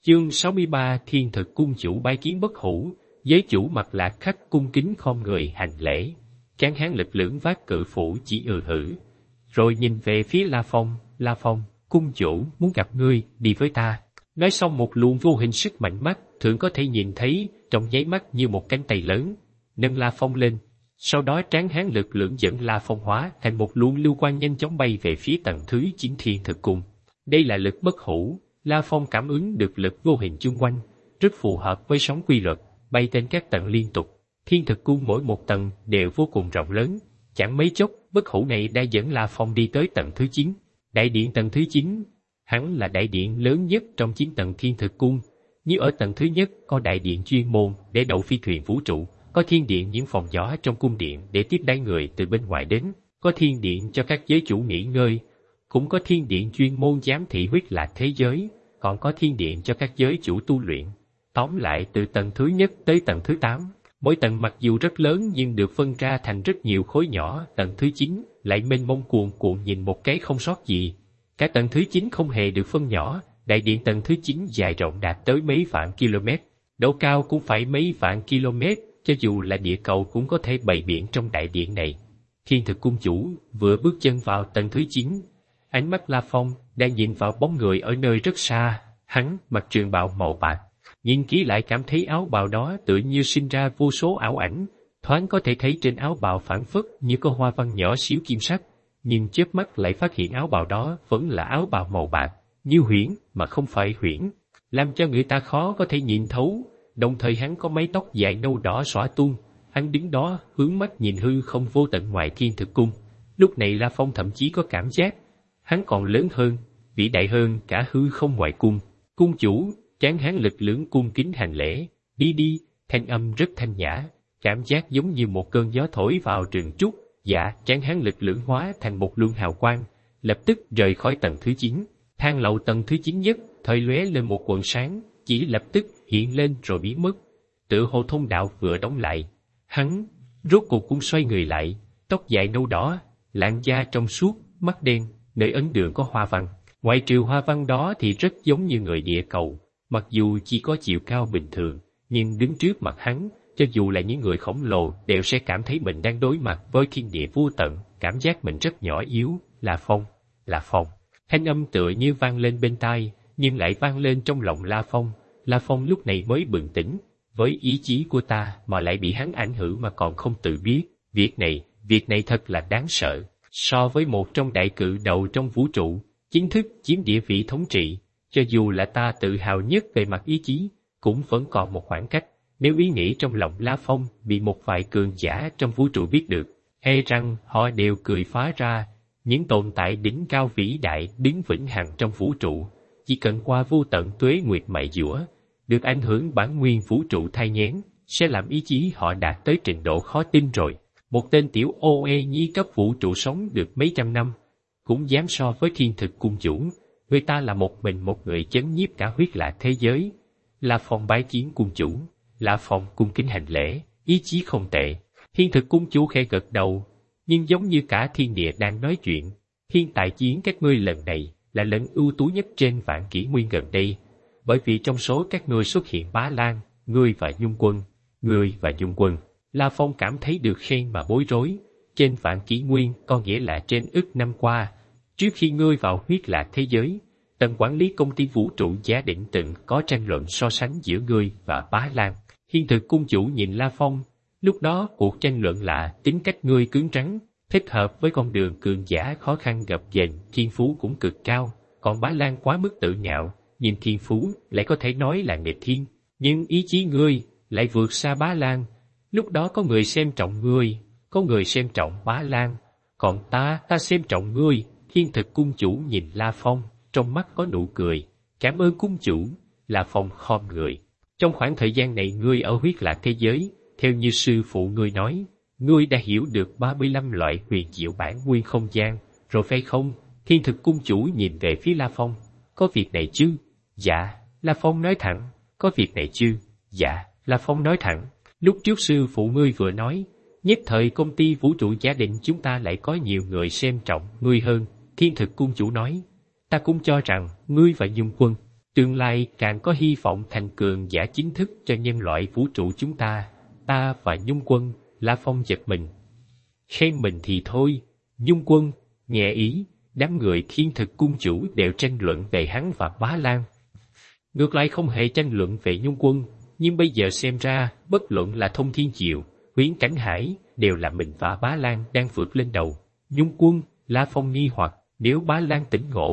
Chương 63 Thiên Thực Cung chủ bái kiến Bất Hủ. Giới chủ Mặt Lạc khách cung kính khom người hành lễ. Tráng hán lực lưỡng vác cự phủ chỉ hử. Rồi nhìn về phía La Phong. La Phong, cung chủ muốn gặp ngươi, đi với ta. Nói xong một luồng vô hình sức mạnh mắt thường có thể nhìn thấy trong nháy mắt như một cánh tay lớn, nâng La Phong lên. Sau đó tráng hán lực lưỡng dẫn La Phong hóa thành một luồng lưu quang nhanh chóng bay về phía tầng thứ 9 Thiên Thực Cung. Đây là lực Bất Hủ. La Phong cảm ứng được lực vô hình chung quanh, rất phù hợp với sóng quy luật, bay trên các tầng liên tục. Thiên Thực Cung mỗi một tầng đều vô cùng rộng lớn. Chẳng mấy chốc, Bất Hủ này đã dẫn La Phong đi tới tầng thứ 9. Đại điện tầng thứ 9, hắn là đại điện lớn nhất trong 9 tầng Thiên Thực Cung. Như ở tầng thứ nhất có đại điện chuyên môn để đậu phi thuyền vũ trụ, có thiên điện những phòng gió trong cung điện để tiếp đãi người từ bên ngoài đến, có thiên điện cho các giới chủ nghỉ ngơi, cũng có thiên điện chuyên môn giám thị huyết lạc thế giới, còn có thiên điện cho các giới chủ tu luyện. Tóm lại từ tầng thứ nhất tới tầng thứ 8, mỗi tầng mặc dù rất lớn nhưng được phân ra thành rất nhiều khối nhỏ. Tầng thứ 9 lại mênh mông cuồn cuộn nhìn một cái không sót gì. Cả tầng thứ 9 không hề được phân nhỏ, đại điện tầng thứ 9 dài rộng đạt tới mấy vạn km, độ cao cũng phải mấy vạn km, cho dù là địa cầu cũng có thể bày biện trong đại điện này. Thiên Thực Cung chủ vừa bước chân vào tầng thứ 9, ánh mắt La Phong đang nhìn vào bóng người ở nơi rất xa. Hắn mặc trường bào màu bạc, nhìn kỹ lại cảm thấy áo bào đó tựa như sinh ra vô số ảo ảnh, thoáng có thể thấy trên áo bào phảng phất như có hoa văn nhỏ xíu kim sắc, nhưng chớp mắt lại phát hiện áo bào đó vẫn là áo bào màu bạc, như huyễn mà không phải huyễn, làm cho người ta khó có thể nhìn thấu. Đồng thời hắn có mái tóc dài nâu đỏ xõa tung, hắn đứng đó hướng mắt nhìn hư không vô tận ngoài Thiên Thực Cung. Lúc này La Phong thậm chí có cảm giác hắn còn lớn hơn, vĩ đại hơn cả hư không ngoại cung. Cung chủ, tráng hán lực lưỡng cung kính hành lễ. Đi đi, thanh âm rất thanh nhã, cảm giác giống như một cơn gió thổi vào rừng trúc. Dạ, tráng hán lực lưỡng hóa thành một luồng hào quang, lập tức rời khỏi tầng thứ 9. Thang lầu tầng thứ 9 nhất thời lóe lên một quầng sáng, chỉ lập tức hiện lên rồi biến mất, tựa hồ thông đạo vừa đóng lại. Hắn rốt cuộc cũng xoay người lại, tóc dài nâu đỏ, làn da trong suốt, mắt đen, nơi ấn đường có hoa văn. Ngoại trừ hoa văn đó thì rất giống như người địa cầu, mặc dù chỉ có chiều cao bình thường, nhưng đứng trước mặt hắn, cho dù là những người khổng lồ đều sẽ cảm thấy mình đang đối mặt với thiên địa vô tận, cảm giác mình rất nhỏ yếu. La Phong, La Phong. Thanh âm tựa như vang lên bên tai, nhưng lại vang lên trong lòng La Phong. La Phong lúc này mới bừng tỉnh, với ý chí của ta mà lại bị hắn ảnh hưởng mà còn không tự biết. Việc này thật là đáng sợ. So với một trong đại cự đầu trong vũ trụ, chính thức chiếm địa vị thống trị, cho dù là ta tự hào nhất về mặt ý chí, cũng vẫn còn một khoảng cách. Nếu ý nghĩ trong lòng La Phong bị một vài cường giả trong vũ trụ biết được, e rằng họ đều cười phá ra. Những tồn tại đỉnh cao vĩ đại đứng vĩnh hằng trong vũ trụ, chỉ cần qua vô tận tuế nguyệt mài dũa, được ảnh hưởng bản nguyên vũ trụ thai nghén, sẽ làm ý chí họ đạt tới trình độ khó tin rồi. Một tên tiểu ô nhi cấp vũ trụ sống được mấy trăm năm, cũng dám so với Thiên Thực Cung chủ. Người ta là một người chấn nhiếp cả huyết lạc thế giới. La Phong bái kiến cung chủ. La Phong cung kính hành lễ, ý chí không tệ. Thiên Thực Cung chủ khẽ gật đầu, nhưng giống như cả thiên địa đang nói chuyện. Thiên tài chiến các ngươi lần này là lần ưu tú nhất trên vạn kỷ nguyên gần đây, bởi vì trong số các ngươi xuất hiện Bá Lan, ngươi và Nhung Quân. La Phong cảm thấy được khen mà bối rối. Trên vạn kỷ nguyên có nghĩa là trên ức năm qua, trước khi ngươi vào huyết lạc thế giới, tầng quản lý công ty vũ trụ giả định từng có tranh luận so sánh giữa ngươi và Bá Lan. Thiên Thực Cung chủ nhìn La Phong, lúc đó cuộc tranh luận là tính cách ngươi cứng rắn, thích hợp với con đường cường giả khó khăn gập ghềnh, thiên phú cũng cực cao, còn Bá Lan quá mức tự ngạo, nhìn thiên phú lại có thể nói là nghịch thiên, nhưng ý chí ngươi lại vượt xa Bá Lan. Lúc đó có người xem trọng ngươi, có người xem trọng Bá Lan, còn ta xem trọng ngươi. Thiên Thực Cung chủ nhìn La Phong, trong mắt có nụ cười. Cảm ơn cung chủ. La Phong khom người. Trong khoảng thời gian này ngươi ở huyết lạc thế giới, theo như sư phụ ngươi nói, ngươi đã hiểu được 35 loại huyền diệu bản nguyên không gian, rồi phải không? Thiên Thực Cung chủ nhìn về phía La Phong. Có việc này chứ? Dạ. La Phong nói thẳng. Có việc này chứ? Dạ. La Phong nói thẳng. Lúc trước sư phụ ngươi vừa nói, nhất thời công ty vũ trụ giả định chúng ta lại có nhiều người xem trọng ngươi hơn. Thiên Thực Cung chủ nói, ta cũng cho rằng ngươi và Nhung Quân Tương lai càng có hy vọng thành cường giả chính thức cho nhân loại vũ trụ chúng ta. Ta và Nhung Quân. La Phong giật mình. Khen mình thì thôi, Nhung Quân, nghe ý, đám người Thiên Thực Cung chủ đều tranh luận về hắn và Bá Lan. Ngược lại không hề tranh luận về Nhung Quân, nhưng bây giờ xem ra, bất luận là Thông Thiên Diệu, Huyễn Cảnh Hải, đều là mình và Bá Lan đang vượt lên đầu. Nhung Quân, La Phong nghi hoặc, nếu Bá Lan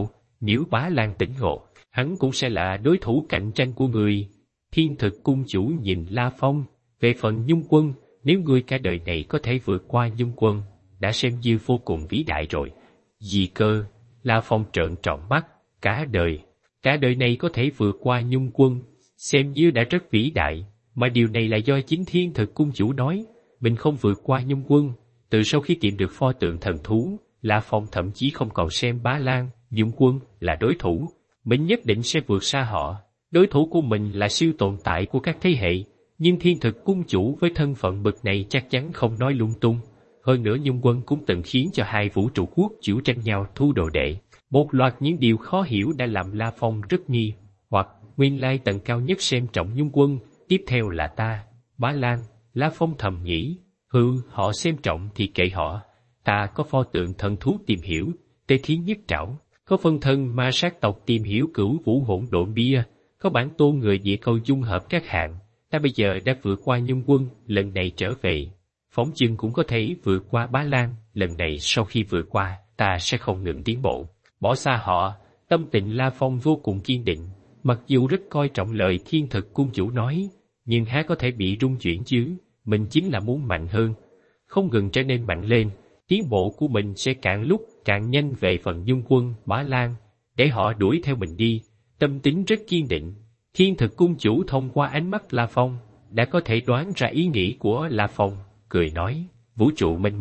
tỉnh ngộ, hắn cũng sẽ là đối thủ cạnh tranh của người. Thiên Thực Cung chủ nhìn La Phong, về phần Nhung Quân, nếu ngươi cả đời này có thể vượt qua Nhung Quân, đã xem như vô cùng vĩ đại rồi. Gì cơ? La Phong trợn tròn mắt, cả đời này có thể vượt qua Nhung Quân, xem như đã rất vĩ đại, mà điều này là do chính Thiên Thực Cung chủ nói, mình không vượt qua Nhung Quân. Từ sau khi tìm được pho tượng thần thú, La Phong thậm chí không còn xem Bá Lan, Nhung Quân là đối thủ, mình nhất định sẽ vượt xa họ. Đối thủ của mình là siêu tồn tại của các thế hệ, nhưng Thiên Thực Cung chủ với thân phận bậc này chắc chắn không nói lung tung. Hơn nữa Nhung Quân cũng từng khiến cho hai vũ trụ quốc chịu tranh nhau thu đồ đệ. Một loạt những điều khó hiểu đã làm La Phong rất nghi hoặc. Nguyên lai tầng cao nhất xem trọng Nhung Quân, tiếp theo là ta, Bá Lan. La Phong thầm nghĩ, họ xem trọng thì kệ họ. Ta có pho tượng thần thú tìm hiểu, Tê Thiến Nhất Trảo, có phân thân ma sát tộc tìm hiểu Cửu Vũ Hỗn Độn Bia, có bản tôn người địa cầu dung hợp các hạng. Ta bây giờ đã vượt qua Nhung Quân, lần này trở về, phóng chừng cũng có thể vượt qua Bá Lan. Lần này sau khi vượt qua, ta sẽ không ngừng tiến bộ, bỏ xa họ. Tâm tình La Phong vô cùng kiên định. Mặc dù rất coi trọng lời Thiên Thực Cung chủ nói, nhưng há có thể bị rung chuyển chứ, mình chính là muốn mạnh hơn, không ngừng trở nên mạnh lên, tiến bộ của mình sẽ càng lúc càng nhanh. Về phần Nhung Quân, Bá Lan, để họ đuổi theo mình đi. Tâm tính rất kiên định. Thiên Thực Cung chủ thông qua ánh mắt La Phong, đã có thể đoán ra ý nghĩ của La Phong, cười nói, vũ trụ mênh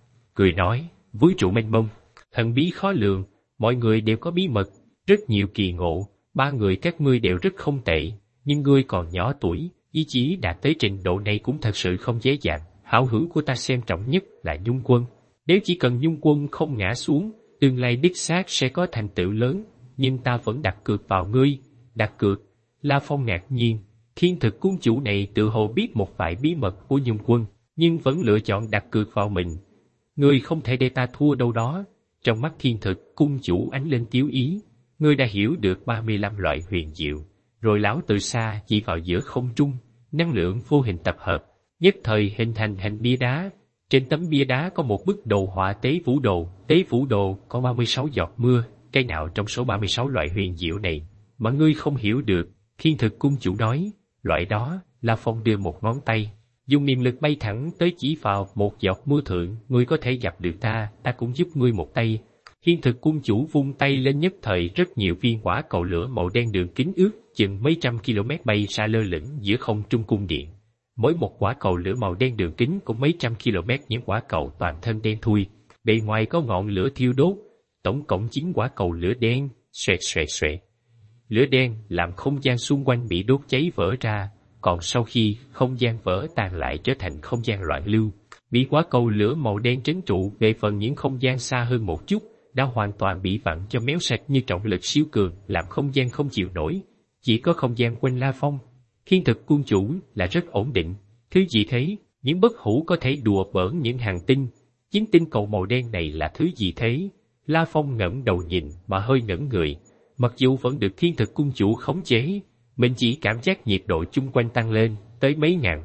mông, thần bí khó lường, mọi người đều có bí mật, rất nhiều kỳ ngộ. Ba người các ngươi đều rất không tệ, nhưng ngươi còn nhỏ tuổi, ý chí đạt tới trình độ này cũng thật sự không dễ dàng. Hảo hữu của ta xem trọng nhất là Nhung Quân. Nếu chỉ cần Nhung Quân không ngã xuống, tương lai đích xác sẽ có thành tựu lớn, nhưng ta vẫn đặt cược vào ngươi. Đặt cược? La Phong ngạc nhiên, Thiên Thực Cung chủ này tự hồ biết một vài bí mật của Nhung Quân, nhưng vẫn lựa chọn đặt cược vào mình. Ngươi không thể để ta thua đâu đó. Trong mắt Thiên Thực Cung chủ ánh lên tiếu ý. Ngươi đã hiểu được 35 loại huyền diệu, rồi lão từ xa chỉ vào giữa không trung, năng lượng vô hình tập hợp, nhất thời hình thành hình bia đá. Trên tấm bia đá có một bức đồ họa Tế Vũ Đồ có 36 giọt mưa. Cái nào trong số 36 loại huyền diệu này mà ngươi không hiểu được? Thiên Thực Cung chủ nói, loại đó. La Phong đưa một ngón tay, dùng niệm lực bay thẳng tới chỉ vào một giọt mưa thượng. Ngươi có thể gặp được ta, ta cũng giúp ngươi một tay. Thiên Thực Cung chủ vung tay lên, nhất thời rất nhiều viên quả cầu lửa màu đen đường kính ước chừng mấy trăm km bay xa lơ lửng giữa không trung cung điện. Mỗi một quả cầu lửa màu đen đường kính cũng mấy trăm km, những quả cầu toàn thân đen thui, bề ngoài có ngọn lửa thiêu đốt. Tổng cộng 9 quả cầu lửa đen, xoẹt xoẹt xoẹt. Lửa đen làm không gian xung quanh bị đốt cháy vỡ ra, còn sau khi không gian vỡ tan lại trở thành không gian loạn lưu, bị quả cầu lửa màu đen trấn trụ. Về phần những không gian xa hơn một chút, đã hoàn toàn bị vặn cho méo sạch như trọng lực siêu cường, làm không gian không chịu nổi. Chỉ có không gian quanh La Phong, Thiên Thực Cung chủ là rất ổn định. Thứ gì thế? Những bất hủ có thể đùa bỡn những hành tinh. 9 tinh cầu màu đen này là thứ gì thế? La Phong ngẩng đầu nhìn mà hơi ngẩn người. Mặc dù vẫn được Thiên Thực Cung chủ khống chế, mình chỉ cảm giác nhiệt độ chung quanh tăng lên tới mấy ngàn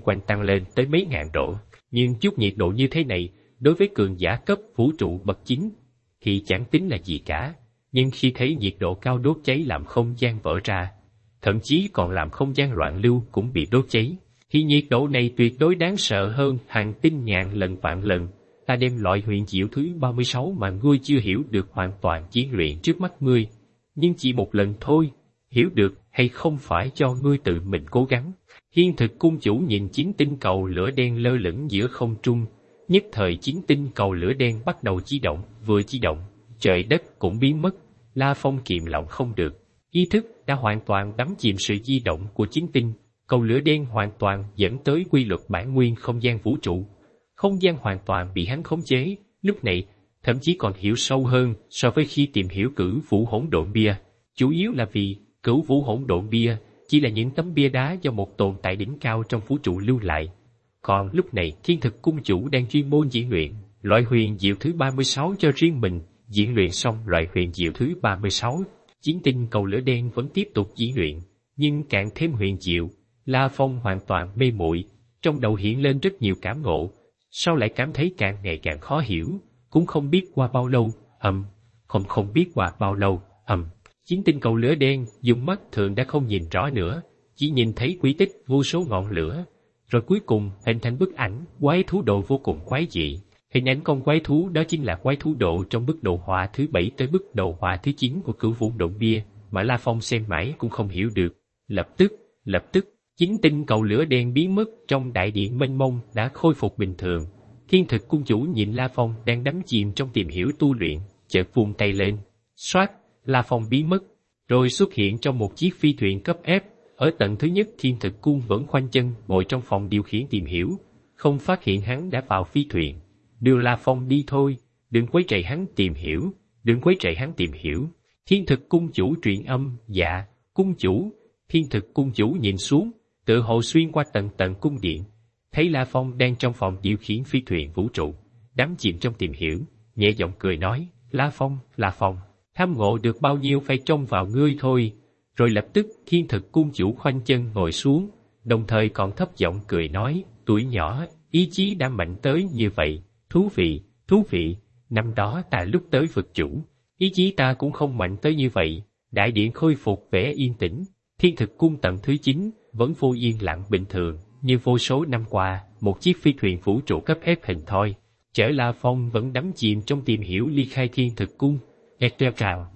độ, nhưng chút nhiệt độ như thế này đối với cường giả cấp vũ trụ bậc 9 thì chẳng tính là gì cả, nhưng khi thấy nhiệt độ cao đốt cháy làm không gian vỡ ra, thậm chí còn làm không gian loạn lưu cũng bị đốt cháy, thì nhiệt độ này tuyệt đối đáng sợ hơn hàng tinh ngàn lần vạn lần. Ta đem loại huyền diệu thứ 36 mà ngươi chưa hiểu được hoàn toàn diễn luyện trước mắt ngươi, nhưng chỉ một lần thôi. Hiểu được hay không phải cho ngươi tự mình cố gắng. Thiên Thực Cung chủ nhìn 9 tinh cầu lửa đen lơ lửng giữa không trung, nhất thời 9 tinh cầu lửa đen bắt đầu di động, vừa di động, trời đất cũng biến mất. La Phong kiềm lòng không được, ý thức đã hoàn toàn đắm chìm sự di động của 9 tinh cầu lửa đen, hoàn toàn dẫn tới quy luật bản nguyên không gian vũ trụ. Không gian hoàn toàn bị hắn khống chế, lúc này thậm chí còn hiểu sâu hơn so với khi tìm hiểu Cửu Vũ Hỗn Độn Bia. Chủ yếu là vì Cửu Vũ Hỗn Độn bia chỉ là những tấm bia đá do một tồn tại đỉnh cao trong vũ trụ lưu lại. Còn lúc này Thiên Thực Cung chủ đang chuyên môn diễn luyện loại huyền diệu thứ 36 cho riêng mình. Diễn luyện xong loại huyền diệu thứ 36, Chiến Tinh Cầu Lửa Đen vẫn tiếp tục diễn luyện, nhưng càng thêm huyền diệu. La Phong hoàn toàn mê muội, trong đầu hiện lên rất nhiều cảm ngộ, sau lại cảm thấy càng ngày càng khó hiểu, cũng không biết qua bao lâu, không biết qua bao lâu, Chiến Tinh Cầu Lửa Đen dùng mắt thường đã không nhìn rõ nữa, chỉ nhìn thấy quy tích vô số ngọn lửa, rồi cuối cùng hình thành bức ảnh quái thú độ vô cùng quái dị. Hình ảnh con quái thú đó chính là quái thú độ trong bức đồ họa thứ 7 tới bức đồ họa thứ 9 của Cửu Vũ Độn bia, mà La Phong xem mãi cũng không hiểu được. Lập tức, Chiến Tinh Cầu Lửa Đen biến mất trong đại điện mênh mông đã khôi phục bình thường. Thiên Thực Cung chủ nhìn La Phong đang đắm chìm trong tìm hiểu tu luyện, chợt vung tay lên, xoát, La Phong biến mất, rồi xuất hiện trong một chiếc phi thuyền cấp F. Ở tầng thứ nhất Thiên Thực Cung vẫn khoanh chân ngồi trong phòng điều khiển tìm hiểu, không phát hiện hắn đã vào phi thuyền. Đưa La Phong đi thôi, đừng quấy rầy hắn tìm hiểu. Thiên Thực Cung chủ truyền âm, dạ, cung chủ. Thiên Thực Cung chủ nhìn xuống, tự hồ xuyên qua tầng tầng cung điện, thấy La Phong đang trong phòng điều khiển phi thuyền vũ trụ, đắm chìm trong tìm hiểu, nhẹ giọng cười nói, La Phong, tham ngộ được bao nhiêu phải trông vào ngươi thôi. Rồi lập tức Thiên Thực Cung chủ khoanh chân ngồi xuống, đồng thời còn thấp giọng cười nói, tuổi nhỏ, ý chí đã mạnh tới như vậy, thú vị, năm đó ta lúc tới vực chủ, ý chí ta cũng không mạnh tới như vậy. Đại điện khôi phục vẻ yên tĩnh, Thiên Thực Cung tầng thứ 9 vẫn vô yên lặng bình thường, như vô số năm qua, một chiếc phi thuyền vũ trụ cấp F hình thoi. Chở La Phong vẫn đắm chìm trong tìm hiểu ly khai Thiên Thực Cung. Chào.